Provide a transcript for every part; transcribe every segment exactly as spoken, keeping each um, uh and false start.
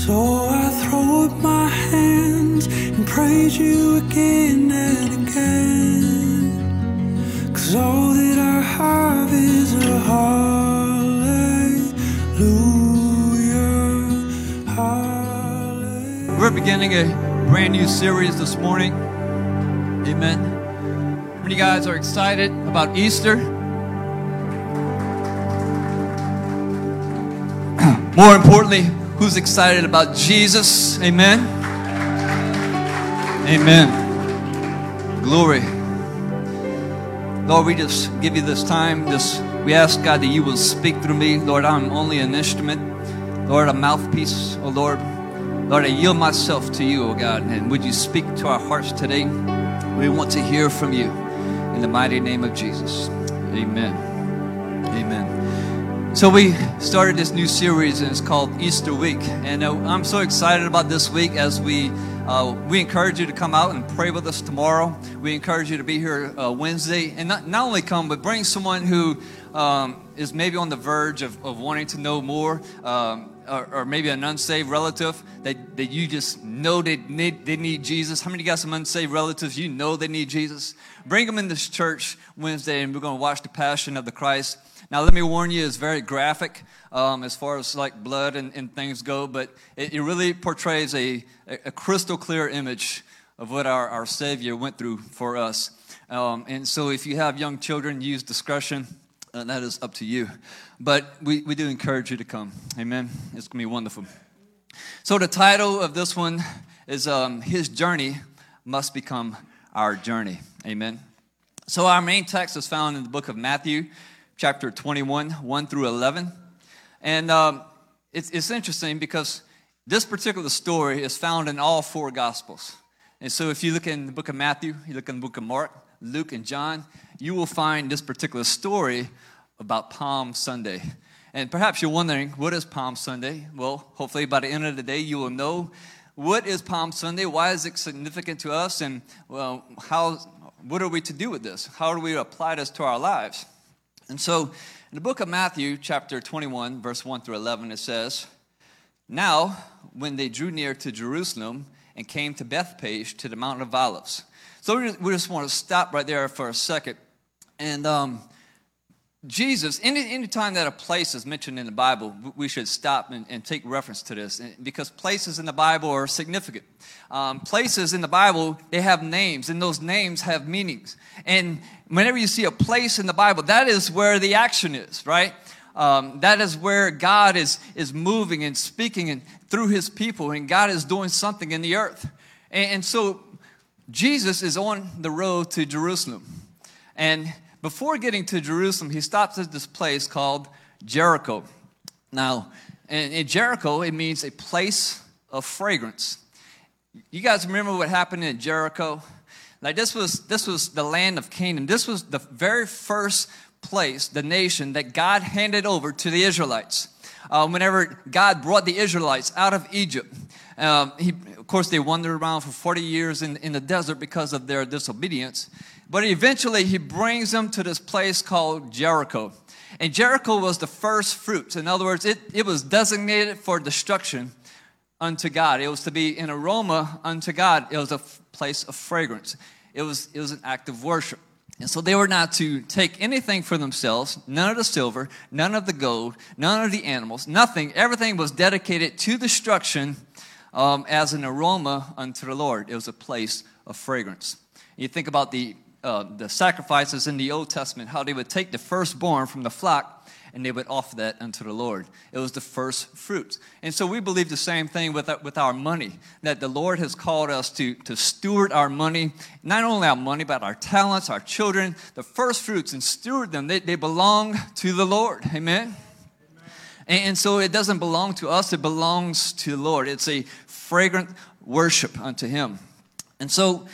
So I throw up my hands and praise you again and again. 'Cause all that I have is a hallelujah, hallelujah. We're beginning a brand new series this morning. Amen. How many of you guys are excited about Easter? More importantly, who's excited about Jesus? Amen. Amen. Glory. Lord, we just give you this time. Just we ask, God, that you will speak through me. Lord, I'm only an instrument. Lord, a mouthpiece. Oh, Lord. Lord, I yield myself to you, oh God. And would you speak to our hearts today? We want to hear from you. In the mighty name of Jesus. Amen. Amen. So we started this new series, and it's called Easter Week. And uh, I'm so excited about this week as we uh, we encourage you to come out and pray with us tomorrow. We encourage you to be here uh, Wednesday. And not, not only come, but bring someone who um, is maybe on the verge of, of wanting to know more, um, or, or maybe an unsaved relative that, that you just know they need, they need Jesus. How many of you got some unsaved relatives you know they need Jesus? Bring them in this church Wednesday, and we're going to watch the Passion of the Christ. Now, let me warn you, it's very graphic um, as far as like blood and, and things go, but it, it really portrays a, a crystal clear image of what our, our Savior went through for us. Um, and so if you have young children, use discretion. Uh, that is up to you. But we, we do encourage you to come. Amen. It's going to be wonderful. So the title of this one is um, His Journey Must Become Our Journey. Amen. So our main text is found in the book of Matthew, chapter twenty-one, one through eleven. And um, it's, it's interesting because this particular story is found in all four Gospels. And so if you look in the book of Matthew, you look in the book of Mark, Luke, and John, you will find this particular story about Palm Sunday. And perhaps you're wondering, what is Palm Sunday? Well, hopefully by the end of the day, you will know what is Palm Sunday, why is it significant to us, and well, how, what are we to do with this? How do we apply this to our lives? And so, in the book of Matthew, chapter twenty-one, verse one through eleven, it says, "Now, when they drew near to Jerusalem and came to Bethphage, to the Mountain of Olives." So we just, we just want to stop right there for a second. And um, Jesus, any, any time that a place is mentioned in the Bible, we should stop and, and take reference to this, because places in the Bible are significant. Um, places in the Bible, they have names, and those names have meanings. And whenever you see a place in the Bible, that is where the action is, right? Um, that is where God is, is moving and speaking and through his people, and God is doing something in the earth. And, and so Jesus is on the road to Jerusalem. And before getting to Jerusalem, he stops at this place called Jericho. Now, in, in Jericho, it means a place of fragrance. You guys remember what happened in Jericho? Like this was this was the land of Canaan. This was the very first place, the nation that God handed over to the Israelites. Uh, whenever God brought the Israelites out of Egypt, um, he, of course, they wandered around for forty years in, in the desert because of their disobedience. But eventually, he brings them to this place called Jericho. And Jericho was the first fruits. In other words, it, it was designated for destruction unto God. It was to be an aroma unto God. It was a f- place of fragrance. It was, it was an act of worship. And so they were not to take anything for themselves, none of the silver, none of the gold, none of the animals, nothing. Everything was dedicated to destruction um, as an aroma unto the Lord. It was a place of fragrance. You think about the Uh, the sacrifices in the Old Testament, how they would take the firstborn from the flock and they would offer that unto the Lord. It was the first fruits. And so we believe the same thing with, with our money, that the Lord has called us to, to steward our money, not only our money, but our talents, our children, the first fruits, and steward them. They, they belong to the Lord. Amen? Amen. And, and so it doesn't belong to us, it belongs to the Lord. It's a fragrant worship unto him. And so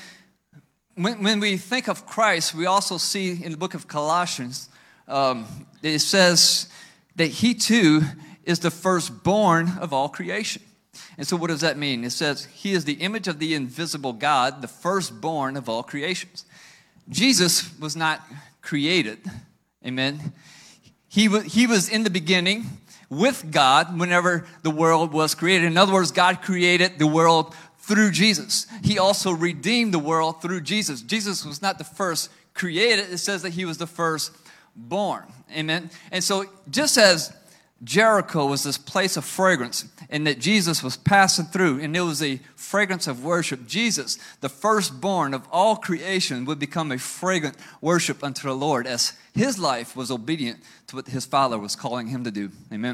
When, when we think of Christ, we also see in the book of Colossians, um, it says that he too is the firstborn of all creation. And so what does that mean? It says he is the image of the invisible God, the firstborn of all creations. Jesus was not created. Amen. He was, he was in the beginning with God whenever the world was created. In other words, God created the world through Jesus. He also redeemed the world through Jesus. Jesus was not the first created. It says that he was the first born. Amen. And so just as Jericho was this place of fragrance and that Jesus was passing through, and it was a fragrance of worship, Jesus, the firstborn of all creation, would become a fragrant worship unto the Lord as his life was obedient to what his Father was calling him to do. Amen.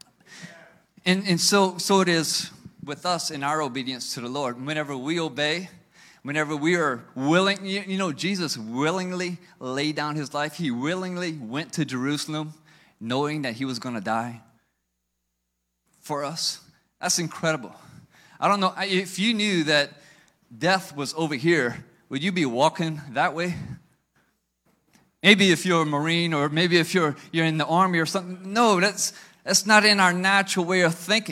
And, and so, so it is with us in our obedience to the Lord. Whenever we obey, whenever we are willing, you, you know, Jesus willingly laid down his life. He willingly went to Jerusalem knowing that he was going to die for us. That's incredible. I don't know, if you knew that death was over here, would you be walking that way? Maybe if you're a Marine, or maybe if you're you're in the Army or something. No, that's that's not in our natural way of thinking.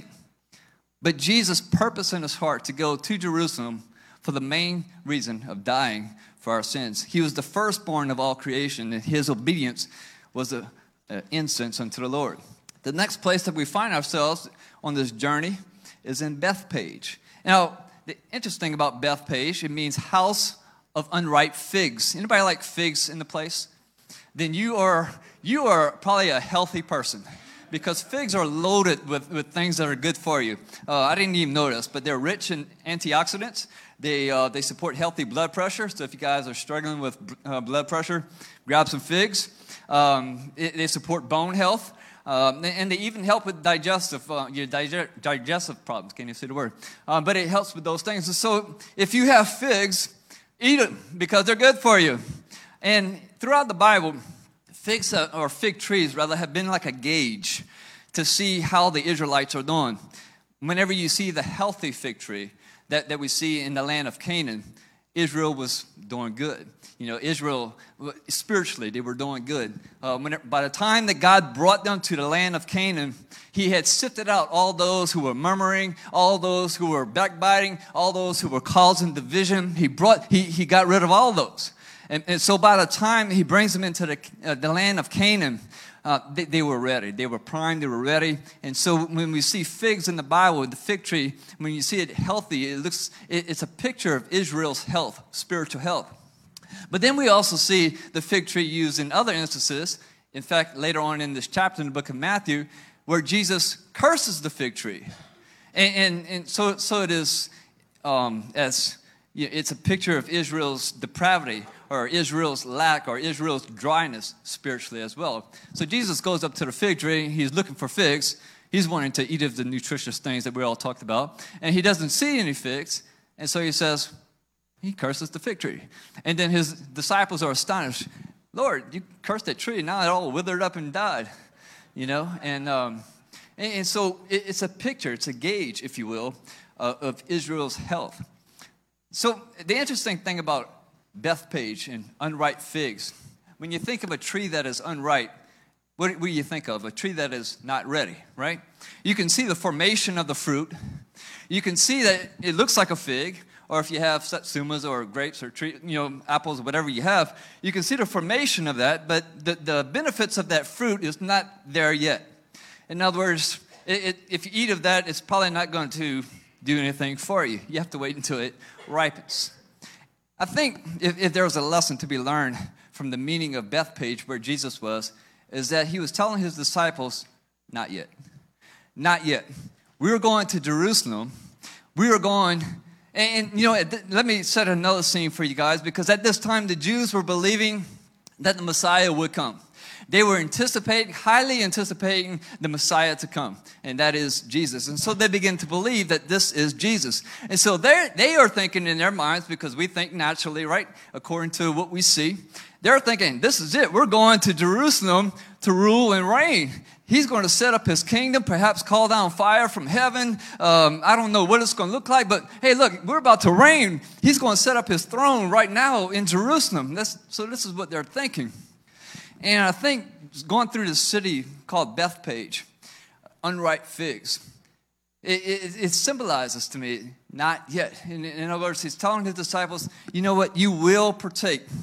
But Jesus purposed in his heart to go to Jerusalem for the main reason of dying for our sins. He was the firstborn of all creation, and his obedience was a Uh, incense unto the Lord. The next place that we find ourselves on this journey is in Bethpage. Now, the interesting about Bethpage, it means house of unripe figs. Anybody like figs in the place? Then you are you are probably a healthy person, because figs are loaded with, with things that are good for you. Uh, I didn't even notice, but they're rich in antioxidants. They uh, they support healthy blood pressure. So if you guys are struggling with uh, blood pressure, grab some figs. Um, it, they support bone health, um, and they even help with digestive uh, your dig- digestive problems. Can't even say the word, um, but it helps with those things. So if you have figs, eat them because they're good for you. And throughout the Bible, figs uh, or fig trees rather have been like a gauge to see how the Israelites are doing. Whenever you see the healthy fig tree that, that we see in the land of Canaan, Israel was doing good. You know, Israel, spiritually, they were doing good. Uh, when it, by the time that God brought them to the land of Canaan, he had sifted out all those who were murmuring, all those who were backbiting, all those who were causing division. He brought, he, he got rid of all those. And, and so by the time he brings them into the, uh, the land of Canaan, uh, they, they were ready. They were primed, they were ready. And so when we see figs in the Bible, the fig tree, when you see it healthy, it looks, it, it's a picture of Israel's health, spiritual health. But then we also see the fig tree used in other instances. In fact, later on in this chapter in the book of Matthew, where Jesus curses the fig tree. And, and, and so, so it is, um, as you know, it's a picture of Israel's depravity, or Israel's lack, or Israel's dryness spiritually as well. So Jesus goes up to the fig tree. He's looking for figs. He's wanting to eat of the nutritious things that we all talked about. And he doesn't see any figs. And so he says, he curses the fig tree. And then his disciples are astonished. Lord, you cursed that tree. Now it all withered up and died. You know, and um, and, and so it, it's a picture, it's a gauge, if you will, uh, of Israel's health. So the interesting thing about Bethpage and unripe figs, when you think of a tree that is unripe, what do you think of? A tree that is not ready, right? You can see the formation of the fruit. You can see that it looks like a fig. Or if you have satsumas or grapes or tree, you know, apples, whatever you have, you can see the formation of that, but the, the benefits of that fruit is not there yet. In other words, it, it, if you eat of that, it's probably not going to do anything for you. You have to wait until it ripens. I think if, if there was a lesson to be learned from the meaning of Bethpage, where Jesus was, is that he was telling his disciples, not yet. Not yet. We were going to Jerusalem. We were going... And, you know, let me set another scene for you guys, because at this time, the Jews were believing that the Messiah would come. They were anticipating, highly anticipating the Messiah to come, and that is Jesus. And so they begin to believe that this is Jesus. And so they they are thinking in their minds, because we think naturally, right, according to what we see, they're thinking, this is it. We're going to Jerusalem to rule and reign. He's going to set up his kingdom, perhaps call down fire from heaven. Um, I don't know what it's going to look like, but hey, look, we're about to reign. He's going to set up his throne right now in Jerusalem. That's, so this is what they're thinking. And I think going through this city called Bethpage, unripe figs, it, it, it symbolizes to me, not yet. In, in other words, he's telling his disciples, you know what, you will partake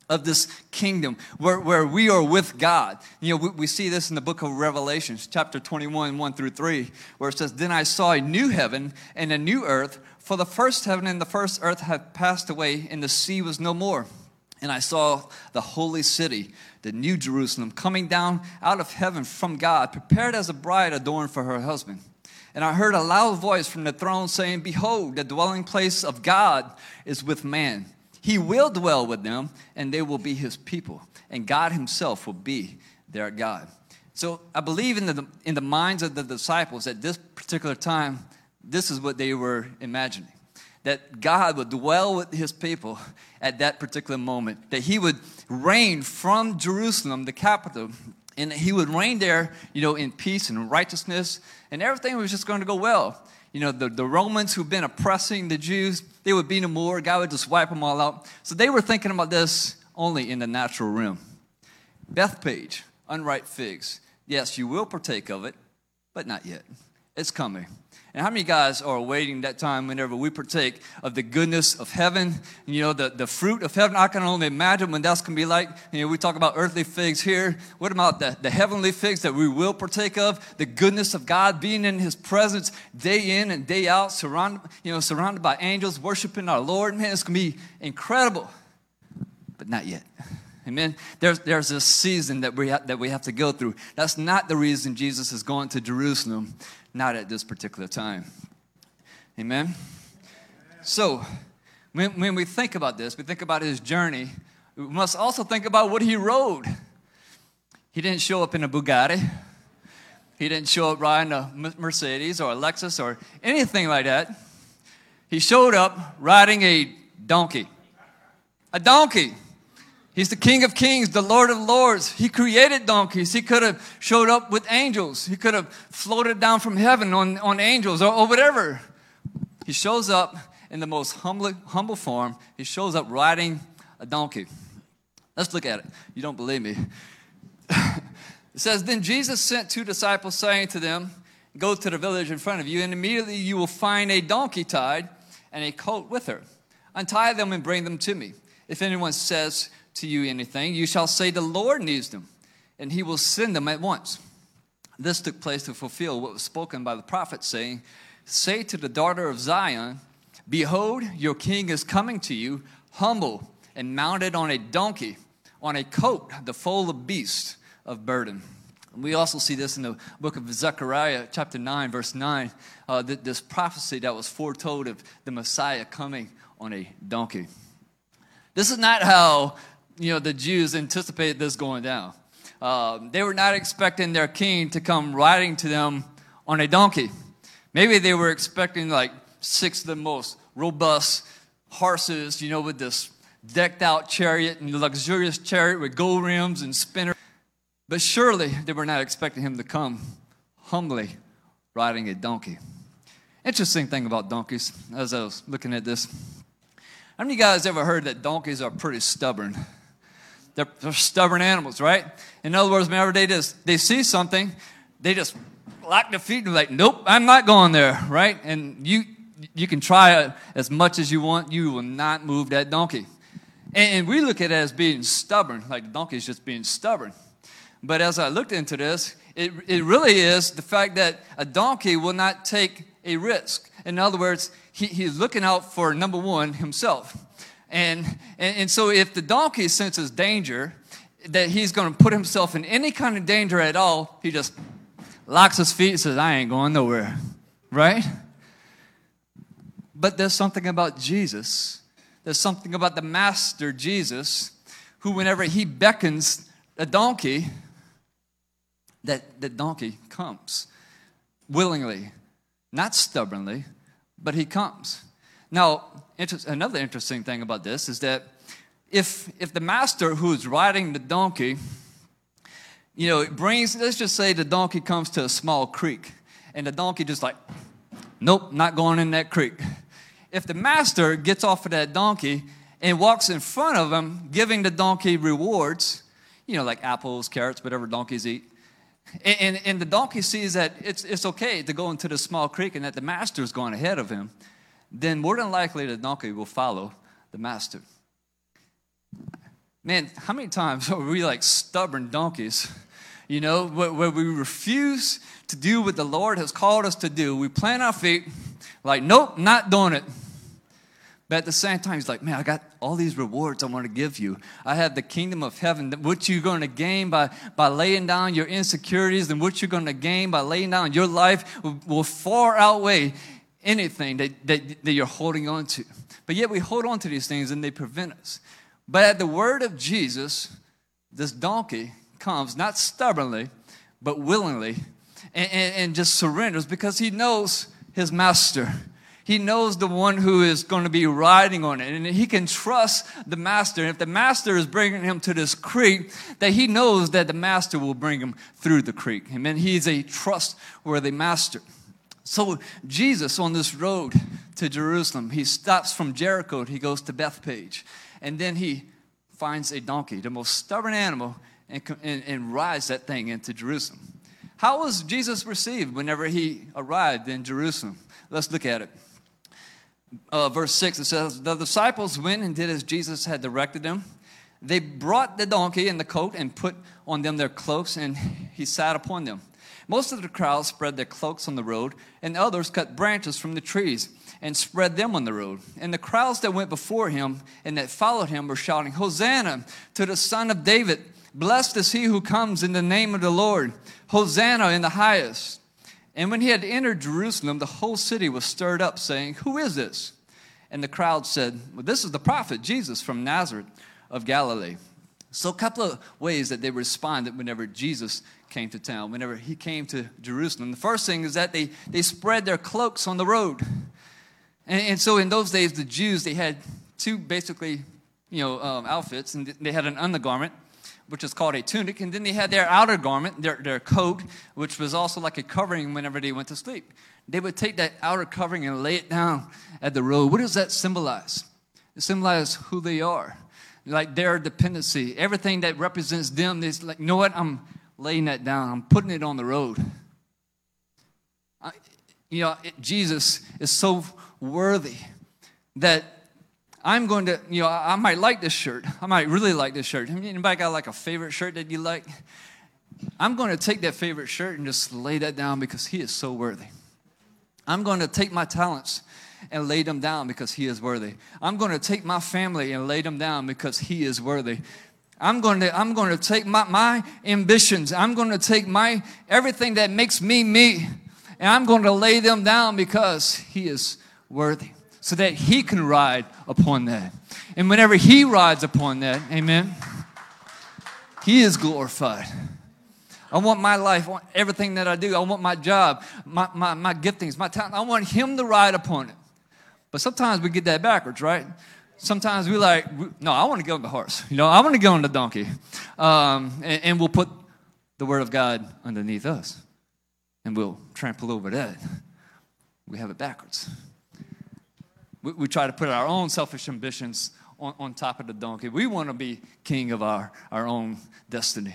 of this kingdom where, where we are with God. You know, we, we see this in the book of Revelation, chapter twenty-one, one through three, where it says, "Then I saw a new heaven and a new earth, for the first heaven and the first earth had passed away, and the sea was no more. And I saw the holy city, the new Jerusalem, coming down out of heaven from God, prepared as a bride adorned for her husband. And I heard a loud voice from the throne saying, Behold, the dwelling place of God is with man. He will dwell with them, and they will be his people. And God himself will be their God." So I believe in the, in the minds of the disciples at this particular time, this is what they were imagining. That God would dwell with his people at that particular moment. That he would reign from Jerusalem, the capital, and he would reign there, you know, in peace and righteousness, and everything was just going to go well. You know, the, the Romans who've been oppressing the Jews, they would be no more. God would just wipe them all out. So they were thinking about this only in the natural realm. Bethpage, unripe figs. Yes, you will partake of it, but not yet. It's coming. And how many guys are awaiting that time whenever we partake of the goodness of heaven? You know, the, the fruit of heaven. I can only imagine when that's going to be like. You know, we talk about earthly figs here. What about the, the heavenly figs that we will partake of? The goodness of God, being in his presence day in and day out, surrounded, you know, surrounded by angels, worshiping our Lord. Man, it's going to be incredible. But not yet. Amen. There's, there's this season that we, ha- that we have to go through. That's not the reason Jesus is going to Jerusalem. Not at this particular time. Amen? So, when, when we think about this, we think about his journey, we must also think about what he rode. He didn't show up in a Bugatti. He didn't show up riding a Mercedes or a Lexus or anything like that. He showed up riding a donkey. A donkey. He's the King of Kings, the Lord of Lords. He created donkeys. He could have showed up with angels. He could have floated down from heaven on, on angels or, or whatever. He shows up in the most humble, humble form. He shows up riding a donkey. Let's look at it. You don't believe me. It says, "Then Jesus sent two disciples, saying to them, Go to the village in front of you, and immediately you will find a donkey tied and a colt with her. Untie them and bring them to me. If anyone says to you anything, you shall say the Lord needs them, and he will send them at once." This took place to fulfill what was spoken by the prophet, saying, "Say to the daughter of Zion, Behold, your king is coming to you, humble and mounted on a donkey, on a colt, the foal of beasts of burden." We also see this in the book of Zechariah, chapter nine, verse nine, uh, th- this prophecy that was foretold of the Messiah coming on a donkey. This is not how, you know, the Jews anticipated this going down. Uh, they were not expecting their king to come riding to them on a donkey. Maybe they were expecting like six of the most robust horses, you know, with this decked out chariot and luxurious chariot with gold rims and spinner. But surely they were not expecting him to come humbly riding a donkey. Interesting thing about donkeys, as I was looking at this. How many of you guys ever heard that donkeys are pretty stubborn? They're, they're stubborn animals, right? In other words, whenever they just they see something, they just lock their feet and be like, nope, I'm not going there, right? And you you can try as much as you want, you will not move that donkey. And, and we look at it as being stubborn, like the donkey is just being stubborn. But as I looked into this, it it really is the fact that a donkey will not take a risk. In other words, he, he's looking out for, number one, himself. And, and and so if the donkey senses danger, that he's going to put himself in any kind of danger at all, he just locks his feet and says, I ain't going nowhere, right? But there's something about Jesus. There's something about the Master Jesus, who whenever he beckons a donkey, that the donkey comes willingly, not stubbornly, but he comes. Now, another interesting thing about this is that if if the master who's riding the donkey, you know, it brings, let's just say the donkey comes to a small creek, and the donkey just like, nope, not going in that creek. If the master gets off of that donkey and walks in front of him, giving the donkey rewards, you know, like apples, carrots, whatever donkeys eat, and, and, and the donkey sees that it's it's okay to go into the small creek and that the master is going ahead of him, then more than likely the donkey will follow the master. Man, how many times are we like stubborn donkeys? You know, where, where we refuse to do what the Lord has called us to do. We plant our feet like, nope, not doing it. But at the same time, he's like, man, I got all these rewards I want to give you. I have the kingdom of heaven. What you're going to gain by, by laying down your insecurities and what you're going to gain by laying down your life will, will far outweigh anything that, that, that you're holding on to. But yet we hold on to these things and they prevent us. But at the word of Jesus, this donkey comes, not stubbornly, but willingly, and, and, and just surrenders because he knows his master. He knows the one who is going to be riding on it. And he can trust the master. And if the master is bringing him to this creek, that he knows that the master will bring him through the creek. Amen. He's a trustworthy master. So Jesus on this road to Jerusalem, he stops from Jericho. He goes to Bethpage. And then he finds a donkey, the most stubborn animal, and, and, and rides that thing into Jerusalem. How was Jesus received whenever he arrived in Jerusalem? Let's look at it. Uh, verse six, it says, the disciples went and did as Jesus had directed them. They brought the donkey and the coat and put on them their cloaks, and he sat upon them. Most of the crowd spread their cloaks on the road, and others cut branches from the trees and spread them on the road. And the crowds that went before him and that followed him were shouting, Hosanna to the Son of David. Blessed is he who comes in the name of the Lord. Hosanna in the highest. And when he had entered Jerusalem, the whole city was stirred up, saying, who is this? And the crowd said, well, this is the prophet Jesus from Nazareth of Galilee. So a couple of ways that they responded whenever Jesus came to town, whenever he came to Jerusalem. The first thing is that they, they spread their cloaks on the road. And, and so in those days, the Jews, they had two basically, you know, um, outfits. And they had an undergarment, which is called a tunic, and then they had their outer garment, their, their coat, which was also like a covering whenever they went to sleep. They would take that outer covering and lay it down at the road. What does that symbolize? It symbolizes who they are, like their dependency. Everything that represents them is like, you know what, I'm laying that down. I'm putting it on the road. I, you know, it, Jesus is so worthy that I'm going to, you know, I might like this shirt. I might really like this shirt. Anybody got like a favorite shirt that you like? I'm going to take that favorite shirt and just lay that down because he is so worthy. I'm going to take my talents and lay them down because he is worthy. I'm going to take my family and lay them down because he is worthy. I'm going to, I'm going to take my, my ambitions. I'm going to take my, everything that makes me me, and I'm going to lay them down because he is worthy, so that he can ride upon that. And whenever he rides upon that, amen, he is glorified. I want my life, I want everything that I do. I want my job, my, my, my giftings, my talent. I want him to ride upon it. But sometimes we get that backwards, right? Sometimes we like, no, I want to get on the horse. You know, I want to get on the donkey. Um, and, and we'll put the word of God underneath us. And we'll trample over that. We have it backwards. We, we try to put our own selfish ambitions on, on top of the donkey. We want to be king of our, our own destiny.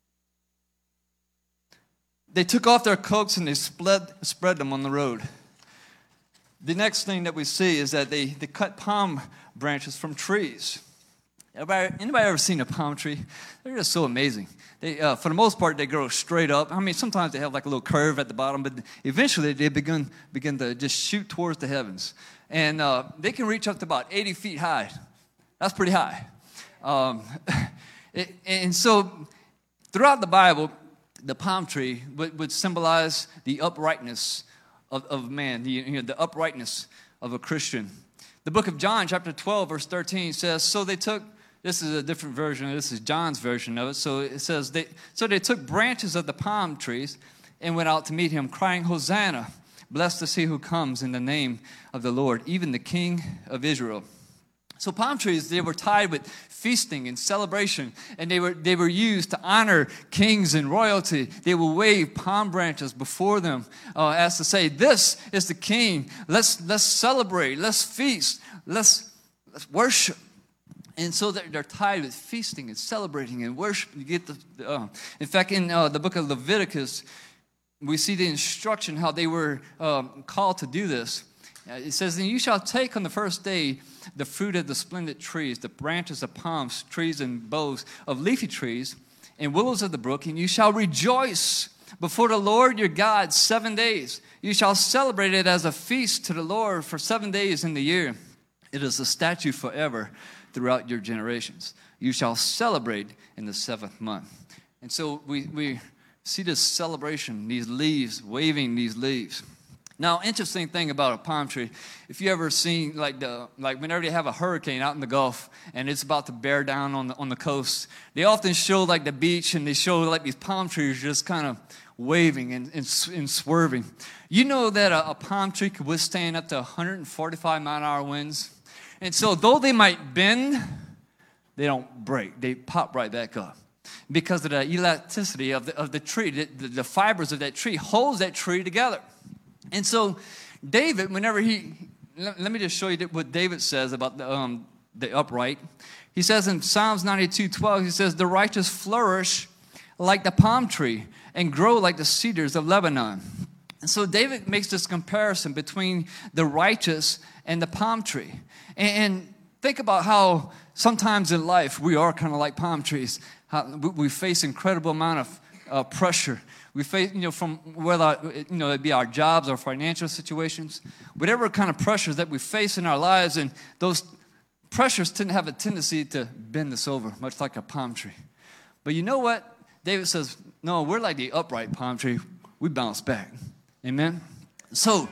They took off their cloaks and they spread, spread them on the road. The next thing that we see is that they, they cut palm branches from trees. Anybody, anybody ever seen a palm tree? They're just so amazing. They, uh, for the most part, they grow straight up. I mean, sometimes they have like a little curve at the bottom, but eventually they begin, begin to just shoot towards the heavens. And uh, they can reach up to about eighty feet high. That's pretty high. Um, it, and so throughout the Bible, the palm tree would, would symbolize the uprightness of, of man, the, you know, the uprightness of a Christian. The book of John, chapter twelve, verse thirteen says, so they took, this is a different version, this is John's version of it. So it says, they, so they took branches of the palm trees and went out to meet him, crying, Hosanna, blessed is he who comes in the name of the Lord, even the King of Israel. So palm trees, they were tied with feasting and celebration, and they were they were used to honor kings and royalty. They would wave palm branches before them uh, as to say, this is the king. Let's let's celebrate. Let's feast. Let's, let's worship. And so they're, they're tied with feasting and celebrating and worship. You get the, uh, in fact, in uh, the book of Leviticus, we see the instruction how they were um, called to do this. It says, and you shall take on the first day the fruit of the splendid trees, the branches of palms, trees and boughs of leafy trees, and willows of the brook, and you shall rejoice before the Lord your God seven days. You shall celebrate it as a feast to the Lord for seven days in the year. It is a statute forever throughout your generations. You shall celebrate in the seventh month. And so we, we see this celebration, these leaves, waving these leaves. Now, interesting thing about a palm tree, if you ever seen, like, the like whenever they have a hurricane out in the Gulf and it's about to bear down on the, on the coast, they often show, like, the beach, and they show, like, these palm trees just kind of waving and, and, and swerving. You know that a, a palm tree could withstand up to one hundred forty-five mile an hour winds? And so though they might bend, they don't break. They pop right back up because of the elasticity of the, of the tree. The, the, the fibers of that tree holds that tree together. And so David, whenever he, let, let me just show you what David says about the, um, the upright. He says in Psalms ninety-two twelve, he says, the righteous flourish like the palm tree and grow like the cedars of Lebanon. And so David makes this comparison between the righteous and the palm tree. And, and think about how sometimes in life we are kind of like palm trees. How we, we face incredible amount of uh, pressure. We face, you know, from whether, you know, it be our jobs or financial situations, whatever kind of pressures that we face in our lives, and those pressures tend to have a tendency to bend us over, much like a palm tree. But you know what? David says, no, we're like the upright palm tree. We bounce back. Amen? So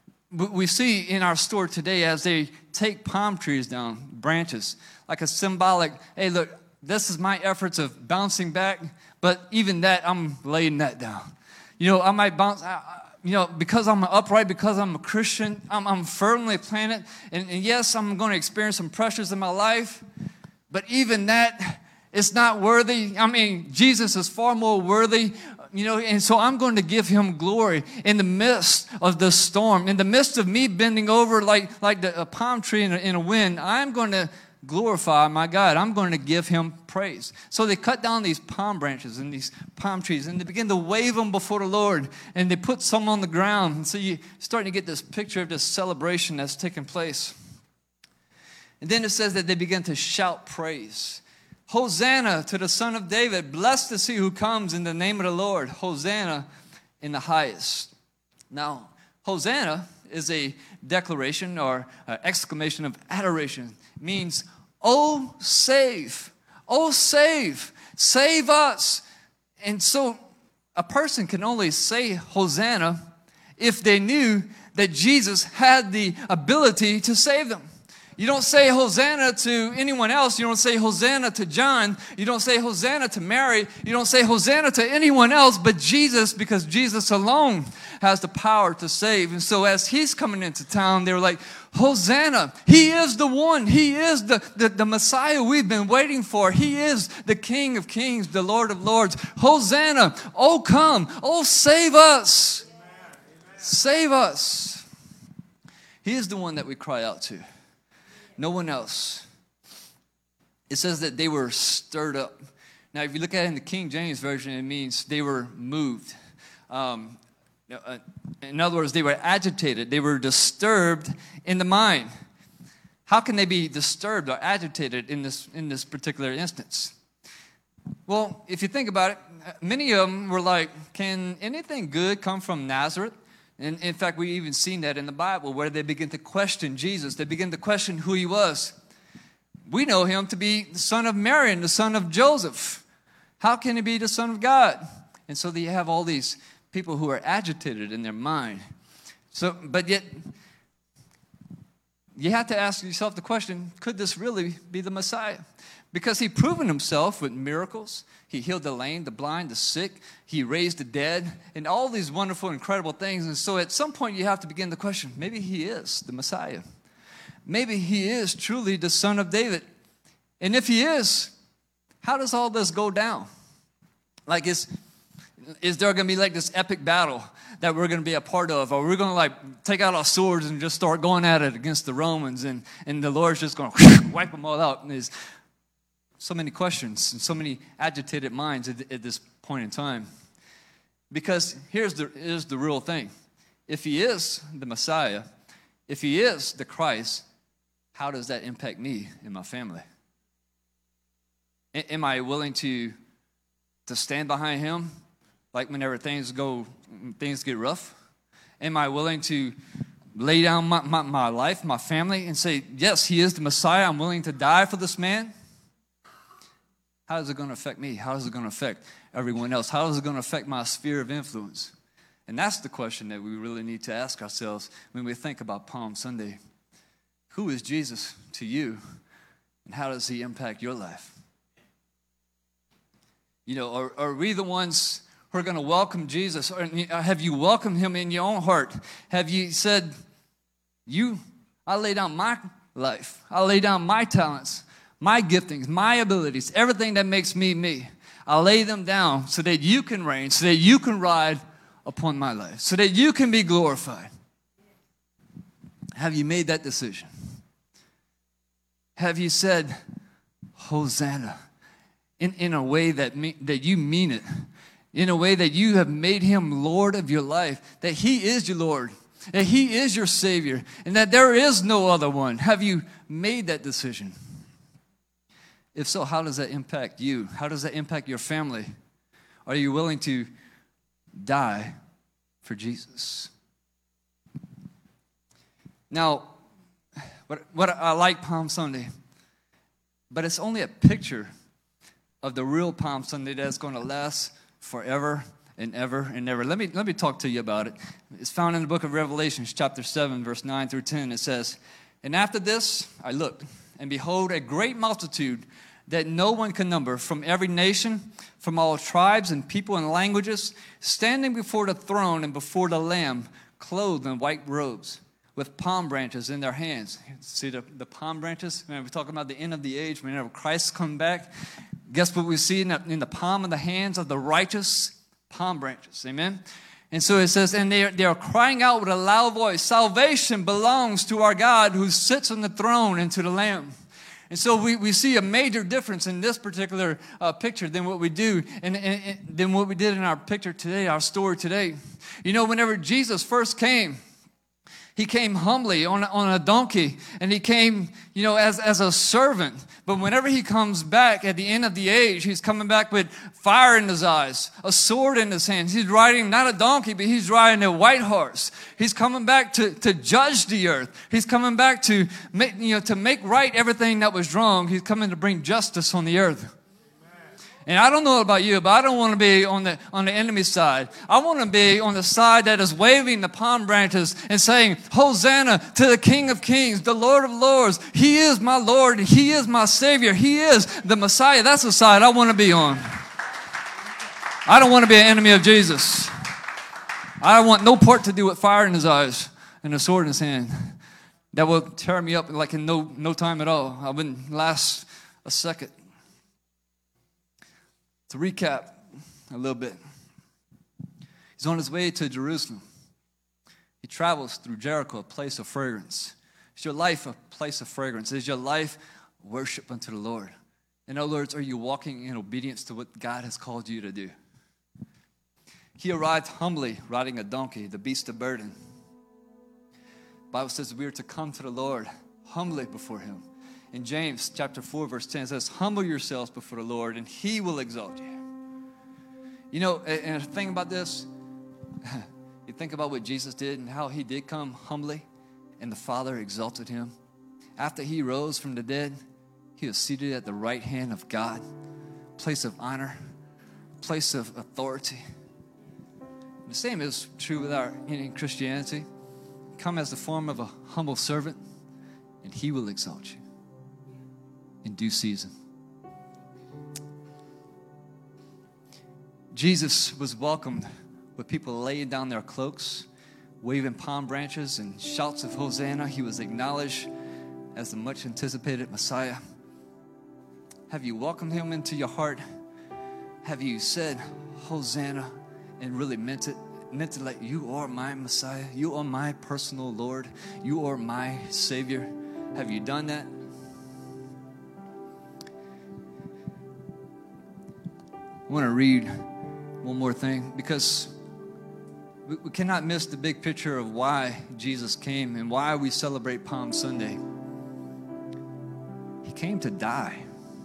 we see in our store today, as they take palm trees down, branches, like a symbolic, hey, look, this is my efforts of bouncing back, but even that, I'm laying that down. You know, I might bounce, I, you know, because I'm upright, because I'm a Christian, I'm, I'm firmly planted, and, and yes, I'm going to experience some pressures in my life, but even that, it's not worthy. I mean, Jesus is far more worthy, you know, and so I'm going to give him glory in the midst of the storm, in the midst of me bending over like, like the, a palm tree in a, in a wind. I'm going to glorify my God. I'm going to give him praise. So they cut down these palm branches and these palm trees, and they begin to wave them before the Lord, and they put some on the ground. And so you're starting to get this picture of this celebration that's taking place. And then it says that they begin to shout praise. Hosanna to the Son of David. Blessed is he who comes in the name of the Lord. Hosanna in the highest. Now, Hosanna is a declaration or an exclamation of adoration. It means, oh, save. Oh, save. Save us. And so a person can only say Hosanna if they knew that Jesus had the ability to save them. You don't say Hosanna to anyone else. You don't say Hosanna to John. You don't say Hosanna to Mary. You don't say Hosanna to anyone else but Jesus, because Jesus alone has the power to save. And so as he's coming into town, they were like, Hosanna. He is the one. He is the, the, the Messiah we've been waiting for. He is the King of Kings, the Lord of Lords. Hosanna. Oh, come. Oh, save us. Save us. He is the one that we cry out to. No one else. It says that they were stirred up. Now, if you look at it in the King James Version, it means they were moved. Um, in other words, they were agitated. They were disturbed in the mind. How can they be disturbed or agitated in this, in this particular instance? Well, if you think about it, many of them were like, can anything good come from Nazareth? And in fact, we even seen that in the Bible where they begin to question Jesus. They begin to question who he was. We know him to be the son of Mary and the son of Joseph. How can he be the son of God? And so you have all these people who are agitated in their mind. So, but yet, you have to ask yourself the question, could this really be the Messiah? Because he proven himself with miracles. He healed the lame, the blind, the sick. He raised the dead, and all these wonderful, incredible things. And so at some point you have to begin the question, maybe he is the Messiah. Maybe he is truly the Son of David. And if he is, how does all this go down? Like, is, is there going to be like this epic battle that we're going to be a part of? Or we're going to like take out our swords and just start going at it against the Romans, and, and the Lord's just going to wipe them all out? And there's so many questions and so many agitated minds at, at this point in time. Because here's the, here's the real thing. If he is the Messiah, If he is the Christ, how does that impact me and my family? A- am I willing to, to stand behind him, like whenever things go, things get rough? Am I willing to lay down my, my, my life, my family, and say, yes, he is the Messiah. I'm willing to die for this man? How is it going to affect me? How is it going to affect everyone else? How is it going to affect my sphere of influence? And that's the question that we really need to ask ourselves when we think about Palm Sunday. Who is Jesus to you, and how does he impact your life? You know, are, are we the ones who are going to welcome Jesus? Or have you welcomed him in your own heart? Have you said, you, I lay down my life. I lay down my talents, my giftings, my abilities, everything that makes me me. I lay them down so that you can reign, so that you can ride upon my life, so that you can be glorified. Have you made that decision? Have you said, Hosanna, in, in a way that, me, that you mean it, in a way that you have made him Lord of your life, that he is your Lord, that he is your Savior, and that there is no other one? Have you made that decision? If so, how does that impact you? How does that impact your family? Are you willing to die for Jesus? Now, what, what I like Palm Sunday, but it's only a picture of the real Palm Sunday that's going to last forever and ever and ever. Let me, let me talk to you about it. It's found in the book of Revelation, chapter seven, verse nine through ten. It says, and after this I looked, and behold, a great multitude that no one can number, from every nation, from all tribes and people and languages, standing before the throne and before the Lamb, clothed in white robes, with palm branches in their hands. See the, the palm branches? Man, we're talking about the end of the age, whenever Christ comes back. Guess what we see in the, in the palm of the hands of the righteous? Palm branches. Amen? And so it says, and they are, they are crying out with a loud voice, salvation belongs to our God who sits on the throne and to the Lamb. And so we, we see a major difference in this particular uh, picture than what we do, and, and, and than what we did in our picture today, our story today. You know, whenever Jesus first came, he came humbly on, on a donkey, and he came, you know, as, as a servant. But whenever he comes back at the end of the age, he's coming back with fire in his eyes, a sword in his hands. He's riding not a donkey, but he's riding a white horse. He's coming back to, to judge the earth. He's coming back to make, you know, to make right everything that was wrong. He's coming to bring justice on the earth. And I don't know about you, but I don't want to be on the on the enemy side. I want to be on the side that is waving the palm branches and saying, Hosanna to the King of Kings, the Lord of Lords. He is my Lord. He is my Savior. He is the Messiah. That's the side I want to be on. I don't want to be an enemy of Jesus. I don't want no part to do with fire in his eyes and a sword in his hand. That will tear me up like in no, no time at all. I wouldn't last a second. To recap a little bit, he's on his way to Jerusalem. He travels through Jericho, a place of fragrance. Is your life a place of fragrance? Is your life worship unto the Lord? In other words, are you walking in obedience to what God has called you to do? He arrived humbly, riding a donkey, the beast of burden. The Bible says we are to come to the Lord humbly before him. In James chapter four, verse ten, it says, humble yourselves before the Lord, and he will exalt you. You know, and the thing about this, you think about what Jesus did and how he did come humbly, and the Father exalted him. After he rose from the dead, he was seated at the right hand of God, place of honor, place of authority. The same is true with our in Christianity. Come as the form of a humble servant, and he will exalt you in due season. Jesus was welcomed with people laying down their cloaks, waving palm branches and shouts of Hosanna. He was acknowledged as the much anticipated Messiah. Have you welcomed him into your heart? Have you said Hosanna and really meant it? Meant it like, you are my Messiah. You are my personal Lord. You are my Savior. Have you done that? I want to read one more thing, because We, we cannot miss the big picture of why Jesus came and why we celebrate Palm Sunday. He came to die.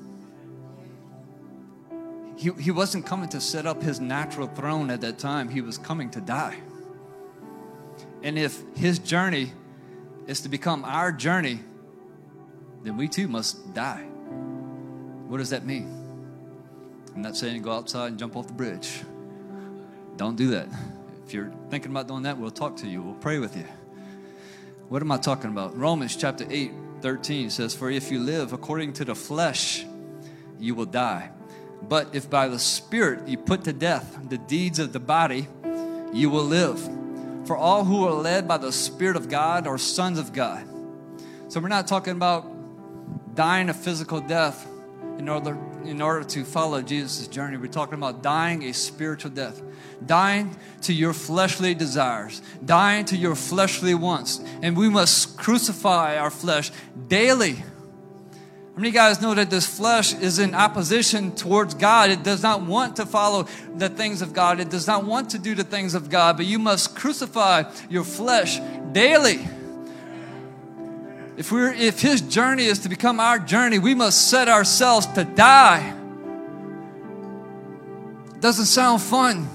He, he wasn't coming to set up his natural throne at that time. He was coming to die. And if his journey is to become our journey, then we too must die. What does that mean? I'm not saying go outside and jump off the bridge. Don't do that. If you're thinking about doing that, we'll talk to you. We'll pray with you. What am I talking about? Romans chapter eight, thirteen says, for if you live according to the flesh, you will die. But if by the Spirit you put to death the deeds of the body, you will live. For all who are led by the Spirit of God are sons of God. So we're not talking about dying a physical death in order, in order to follow Jesus' journey. We're talking about dying a spiritual death. Dying to your fleshly desires. Dying to your fleshly wants. And we must crucify our flesh daily. How many of you guys know that this flesh is in opposition towards God? It does not want to follow the things of God. It does not want to do the things of God. But you must crucify your flesh daily. If we're, if his journey is to become our journey, we must set ourselves to die. Doesn't sound fun.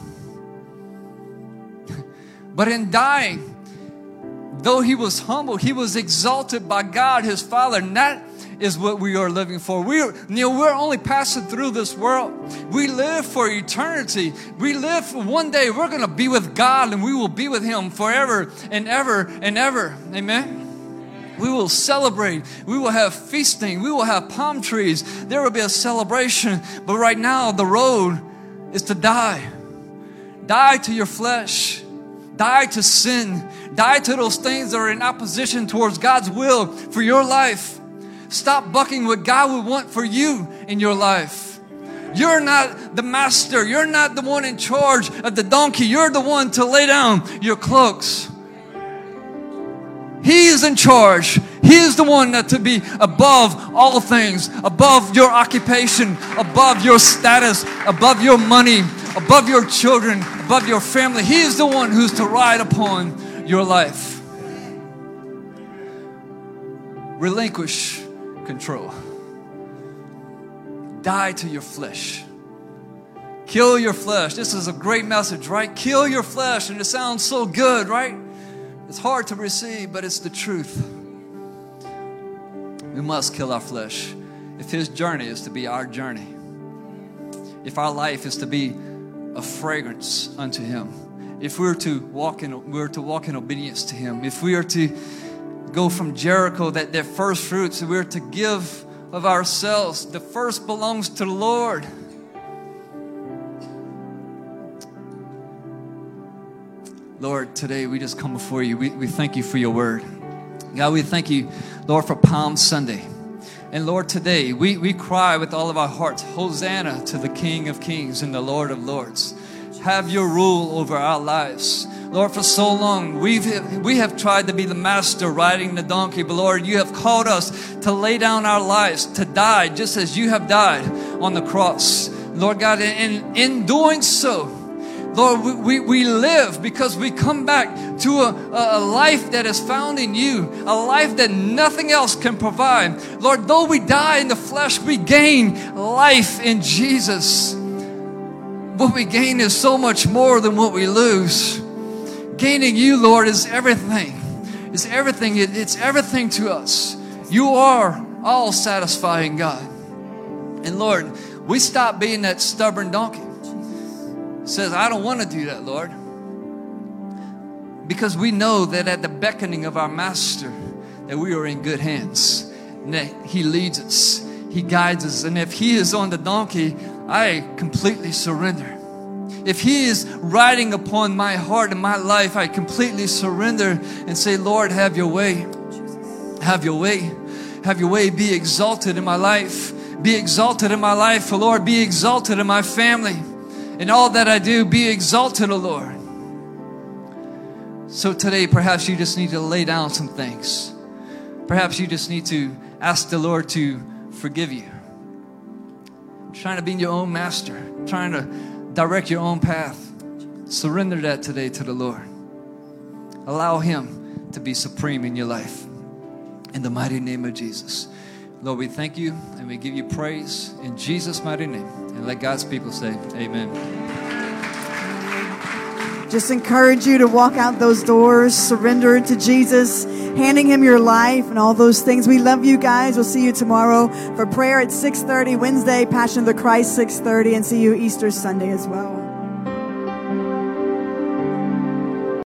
But in dying, though he was humble, he was exalted by God, his Father. And that is what we are living for. We're, you know, we're only passing through this world. We live for eternity. We live for one day. We're going to be with God, and we will be with him forever and ever and ever. Amen. We will celebrate. We will have feasting. We will have palm trees. There will be a celebration. But right now, the road is to die. Die to your flesh. Die to sin. Die to those things that are in opposition towards God's will for your life. Stop bucking what God would want for you in your life. You're not the master. You're not the one in charge of the donkey. You're the one to lay down your cloaks. He is in charge. He is the one that to be above all things, above your occupation, above your status, above your money, above your children, above your family. He is the one who's to ride upon your life. Relinquish control. Die to your flesh. Kill your flesh. This is a great message, right? Kill your flesh. And it sounds so good, right? It's hard to receive, but it's the truth. We must kill our flesh. If his journey is to be our journey, if our life is to be a fragrance unto him, if we're to walk in, we're to walk in obedience to him, if we are to go from Jericho, that their first fruits, we're to give of ourselves. The first belongs to the Lord. Lord, today we just come before you. We, we thank you for your word. God, we thank you, Lord, for Palm Sunday. And Lord, today we, we cry with all of our hearts, Hosanna to the King of Kings and the Lord of Lords. Have your rule over our lives. Lord, for so long we've we have tried to be the master riding the donkey, but Lord, you have called us to lay down our lives, to die just as you have died on the cross. Lord God, and in doing so, Lord, we, we, we live because we come back to a, a life that is found in you, a life that nothing else can provide. Lord, though we die in the flesh, we gain life in Jesus. What we gain is so much more than what we lose. Gaining you, Lord, is everything. It's everything. It, it's everything to us. You are all satisfying, God. And Lord, we stop being that stubborn donkey. Says, I don't want to do that, Lord. Because we know that at the beckoning of our Master, that we are in good hands. And that he leads us. He guides us. And if he is on the donkey, I completely surrender. If he is riding upon my heart and my life, I completely surrender and say, Lord, have your way. Have your way. Have your way. Be exalted in my life. Be exalted in my life, O Lord. Be exalted in my family. In all that I do, be exalted, O Lord. So today, perhaps you just need to lay down some things. Perhaps you just need to ask the Lord to forgive you. Trying to be your own master. Trying to direct your own path. Surrender that today to the Lord. Allow Him to be supreme in your life. In the mighty name of Jesus. Lord, we thank you and we give you praise in Jesus' mighty name. And let God's people say, amen. Just encourage you to walk out those doors, surrender to Jesus, handing Him your life and all those things. We love you guys. We'll see you tomorrow for prayer at six thirty, Wednesday, Passion of the Christ, six thirty, and see you Easter Sunday as well.